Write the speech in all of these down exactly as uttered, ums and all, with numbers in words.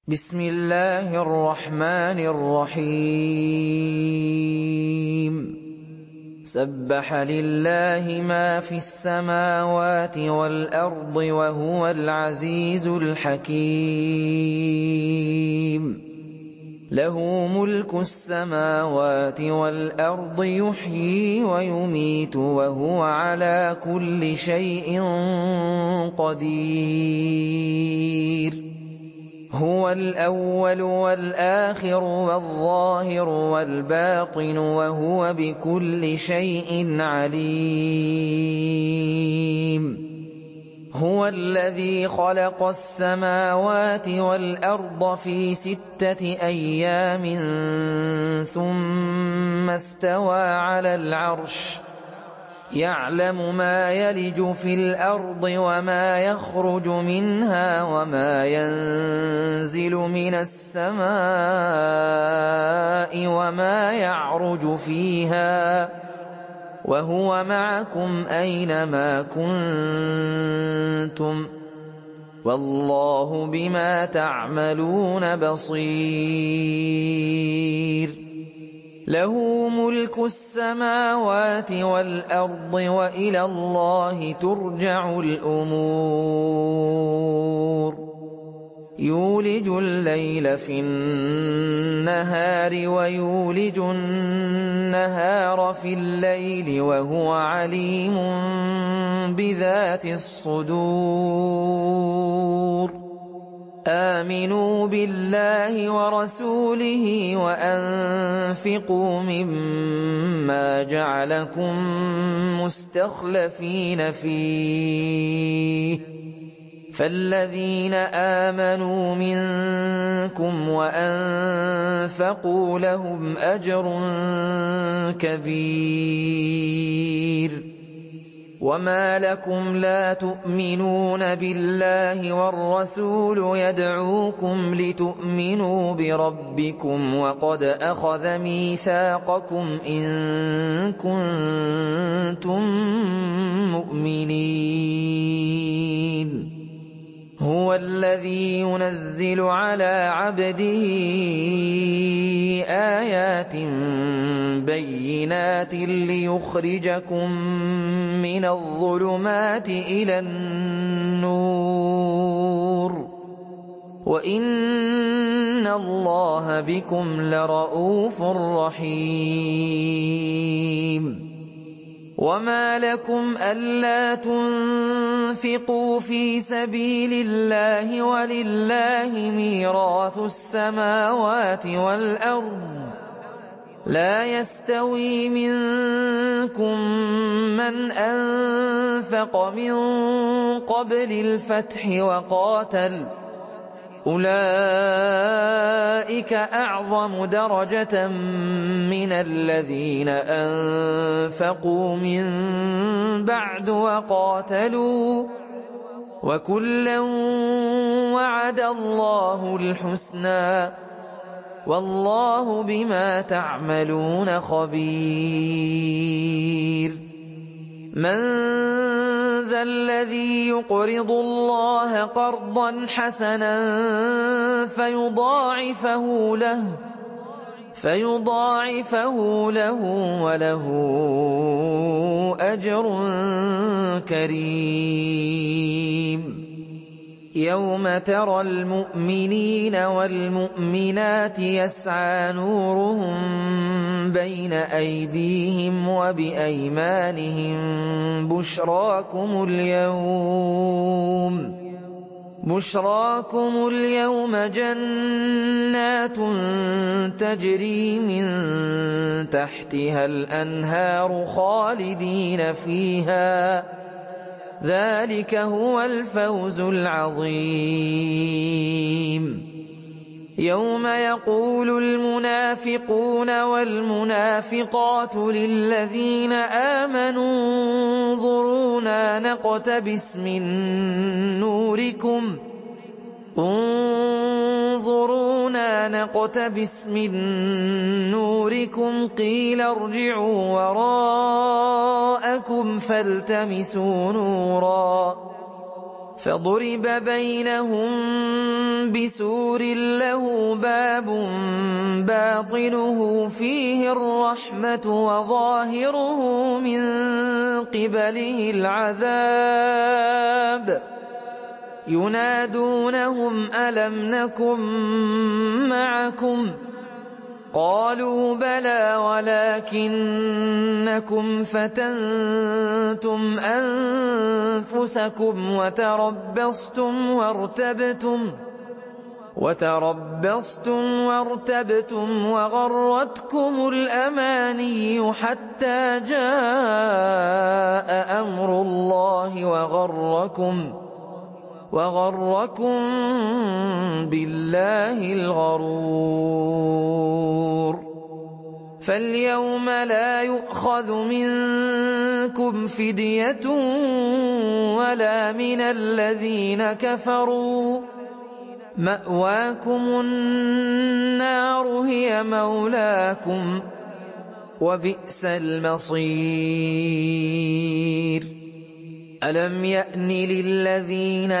بسم الله الرحمن الرحيم سبح لله ما في السماوات والأرض وهو العزيز الحكيم له ملك السماوات والأرض يحيي ويميت وهو على كل شيء قدير هو الأول والآخر والظاهر والباطن وهو بكل شيء عليم هو الذي خلق السماوات والأرض في ستة أيام ثم استوى على العرش يعلم ما يلج في الأرض وما يخرج منها وما ينزل من السماء وما يعرج فيها وهو معكم أينما كنتم والله بما تعملون بصير له ملك السماوات والأرض وإلى الله ترجع الأمور يولج الليل في النهار ويولج النهار في الليل وهو عليم بذات الصدور آمنوا بالله ورسوله وأنفقوا مما جعلكم مستخلفين فيه فالذين آمنوا منكم وأنفقوا لهم أجر كبير وما لكم لا تؤمنون بالله والرسول يدعوكم لتؤمنوا بربكم وقد أخذ ميثاقكم إن كنتم مؤمنين هو الذي ينزل على عبده آيات بينات ليخرجكم من الظلمات إلى النور وإن الله بكم لرءوف رحيم وما لكم ألا تنفقوا في سبيل الله ولله ميراث السماوات والأرض لا يستوي منكم من أنفق من قبل الفتح وقاتل أولئك أعظم درجة من الذين أنفقوا من بعد وقاتلوا وكلا وعد الله الحسنى والله بما تعملون خبير من ذا الذي يقرض الله قرضا حسنا فيضاعفه له فيضاعفه له وله أجر كريم يوم ترى المؤمنين والمؤمنات يسعى نورهم بين أيديهم وبأيمانهم بشراكم اليوم بشراكم اليوم جنات تجري من تحتها الأنهار خالدين فيها ذلك هو الفوز العظيم يوم يقول المنافقون والمنافقات للذين آمنوا انظرونا نقتبس من نوركم انظرونا نقتبس من نوركم قيل ارجعوا وراءكم فالتمسوا نورا فضرب بينهم بسور له باب باطنه فيه الرحمة وظاهره من قبله العذاب ينادونهم ألم نكن معكم قالوا بلى ولكنكم فتنتم أنفسكم وتربصتم وارتبتم وتربصتم وارتبتم وغرتكم الأماني حتى جاء أمر الله وغركم وغركم بالله الغرور فاليوم لا يؤخذ منكم فدية ولا من الذين كفروا مأواكم النار هي مولاكم وبئس المصير ألم يأن للذين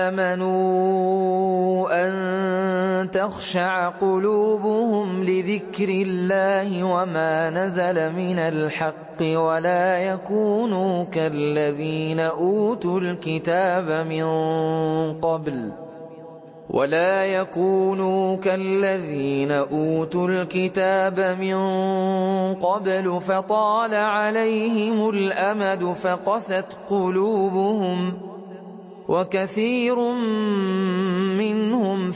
آمنوا أن تخشع قلوبهم لذكر الله وما نزل من الحق ولا يكونوا كالذين أوتوا الكتاب من قبل ولا يكونوا كالذين أوتوا الكتاب من قبل فطال عليهم الأمد فقست قلوبهم وكثير منهم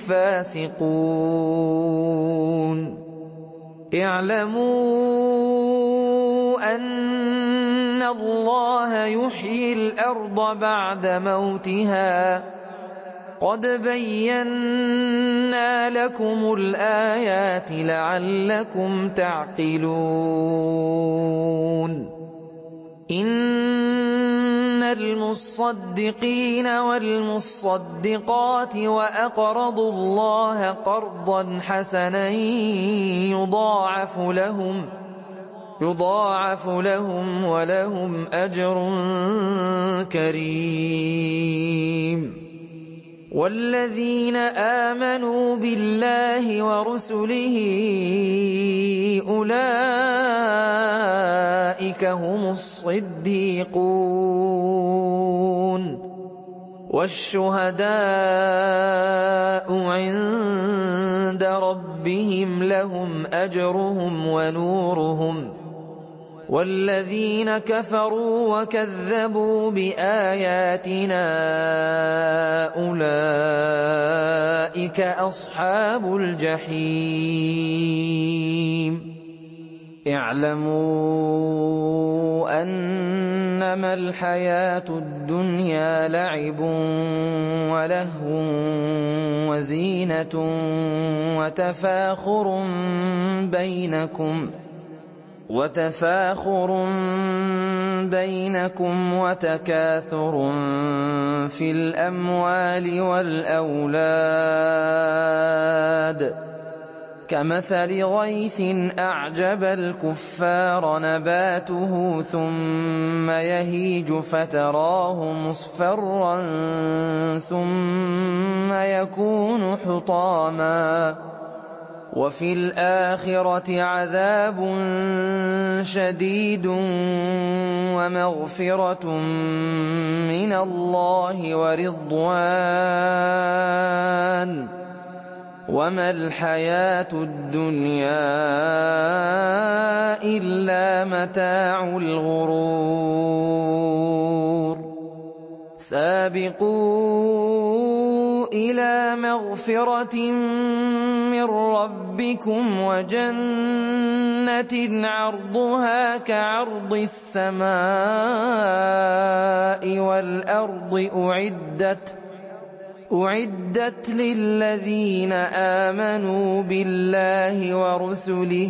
فاسقون اعلموا أن الله يحيي الأرض بعد موتها قد بينا لكم الآيات لعلكم تعقلون إن المصدقين والمصدقات وأقرضوا الله قرضا حسنا يضاعف لهم يضاعف لهم ولهم أجر كريم والذين آمنوا بالله ورسله أولئك هم الصديقون والشهداء عند ربهم لهم أجرهم ونورهم والذين كفروا وكذبوا بآياتنا أولئك أصحاب الجحيم اعلموا أنما الحياة الدنيا لعب ولهو وزينة وتفاخر بينكم وتفاخر بينكم وتكاثر في الأموال والأولاد كمثل غيث أعجب الكفار نباته ثم يهيج فتراه مصفرا ثم يكون حطاما وفي الآخرة عذاب شديد ومغفرة من الله ورضوان وما الحياة الدنيا إلا متاع الغرور سابقوا إلى مغفرة من ربكم وجنة عرضها كعرض السماء والأرض أعدت أعدت للذين آمنوا بالله ورسله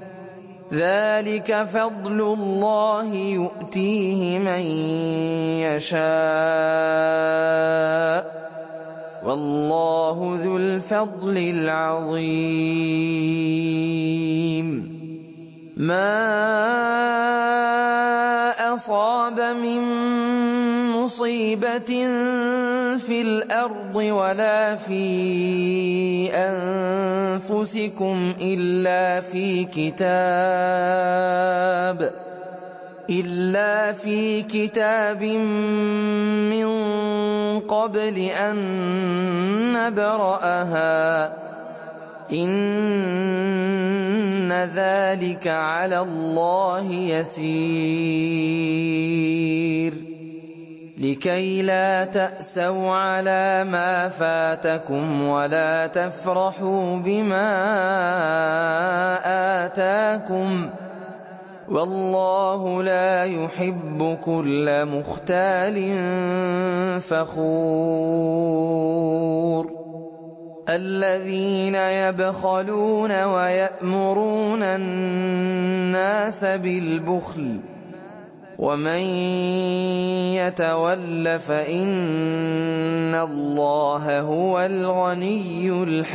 ذلك فضل الله يؤتيه من يشاء والله ذو الفضل العظيم ما أصاب من مصيبة فِي الْأَرْضِ وَلَا فِي أَنفُسِكُمْ إِلَّا فِي كِتَابٍ إِلَّا فِي كِتَابٍ مِّن قَبْلِ أَن نَّبْرَأَهَا ۚ إِنَّ ذَٰلِكَ عَلَى اللَّهِ يَسِيرٌ لِكَيْ لَا تَأْسَوْا عَلَىٰ مَا فَاتَكُمْ وَلَا تَفْرَحُوا بِمَا آتَاكُمْ ۗ وَاللَّهُ لَا يُحِبُّ كُلَّ مُخْتَالٍ فَخُورٍ الَّذِينَ يَبْخَلُونَ وَيَأْمُرُونَ النَّاسَ بِالْبُخْلِ ۗ وَمَن يَتَوَلَّ فَإِنَّ اللَّهَ هُوَ الْغَنِيُّ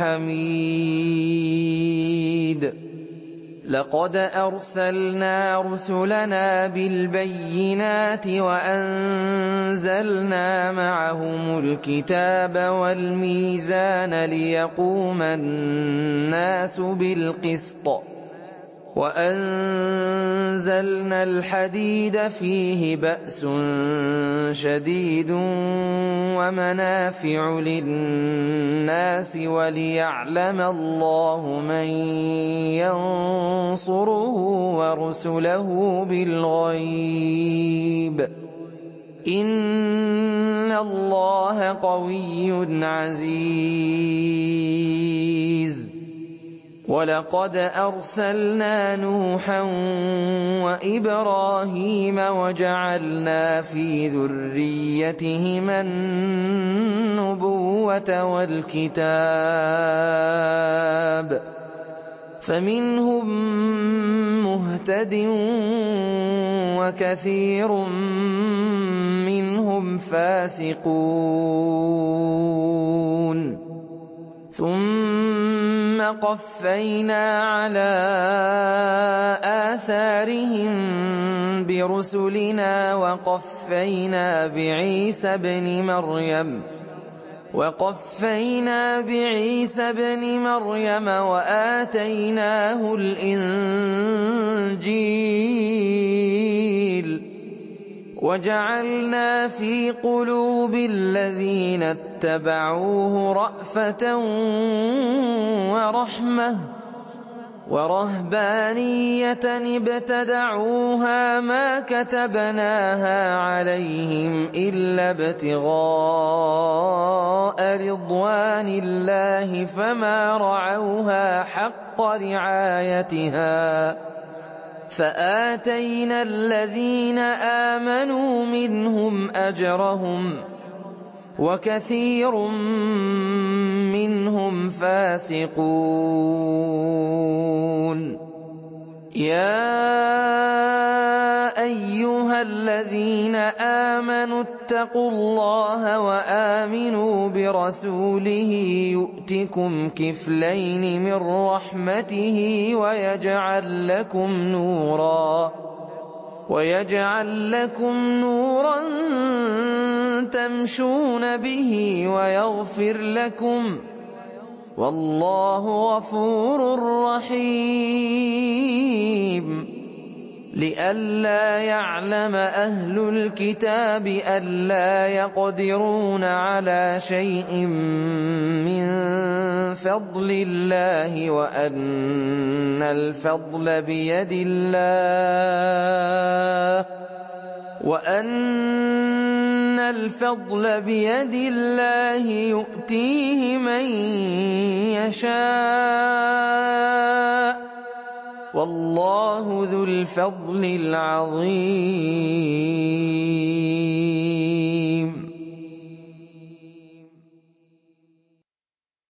الْحَمِيدُ لَقَدْ أَرْسَلْنَا رُسُلَنَا بِالْبَيِّنَاتِ وَأَنزَلْنَا مَعَهُمُ الْكِتَابَ وَالْمِيزَانَ لِيَقُومَ النَّاسُ بِالْقِسْطِ ۖ وَأَنزَلْنَا الْحَدِيدَ فِيهِ بَأْسٌ شَدِيدٌ وَمَنَافِعُ لِلنَّاسِ وَلِيَعْلَمَ اللَّهُ مَن يَنصُرُهُ وَرُسُلَهُ بِالْغَيْبِ ۚ إِنَّ اللَّهَ قَوِيٌّ عَزِيزٌ وَلَقَدْ أَرْسَلْنَا نُوحًا وَإِبْرَاهِيمَ وَجَعَلْنَا فِي ذُرِّيَّتِهِمَا النُّبُوَّةَ وَالْكِتَابَ ۖ فَمِنْهُم مُّهْتَدٍ وَكَثِيرٌ مِّنْهُمْ فَاسِقُونَ ثُمَّ قَفَّيْنَا عَلَىٰ آثَارِهِم بِرُسُلِنَا وَقَفَّيْنَا بِعِيسَى ابْنِ مَرْيَمَ وَآتَيْنَاهُ الْإِنجِيلَ وَجَعَلْنَا فِي قُلُوبِ الَّذِينَ اتَّبَعُوهُ رَأْفَةً وَرَحْمَةً وَرَهْبَانِيَّةً ابْتَدَعُوهَا مَا كَتَبْنَاهَا عَلَيْهِمْ إِلَّا ابْتِغَاءَ رِضْوَانِ اللَّهِ فَمَا رَعَوْهَا حَقَّ رِعَايَتِهَا ۖ فَآتَيْنَا الَّذِينَ آمَنُوا مِنْهُمْ أَجْرَهُمْ ۖ وَكَثِيرٌ مِّنْهُمْ فَاسِقُونَ يَا أَيُّهَا الَّذِينَ آمَنُوا اتَّقُوا اللَّهَ وَآمِنُوا بِرَسُولِهِ يُؤْتِكُمْ كِفْلَيْنِ مِن رَّحْمَتِهِ وَيَجْعَل لَّكُمْ نُورًا وَيَجْعَل لَّكُمْ نُورًا تَمْشُونَ بِهِ وَيَغْفِرْ لَكُمْ ۚ وَاللَّهُ غَفُورٌ رَّحِيمٌ لِئَلَّا يَعْلَمَ أَهْلُ الْكِتَابِ أَلَّا يَقْدِرُونَ عَلَىٰ شَيْءٍ مِّن فَضْلِ اللَّهِ وَأَنَّ الْفَضْلَ بِيَدِ اللَّهِ وَأَنَّ الْفَضْلَ بِيَدِ اللَّهِ يُؤْتِيهِ مَن يَشَاءُ ۚ وَاللَّهُ ذُو الْفَضْلِ الْعَظِيمِ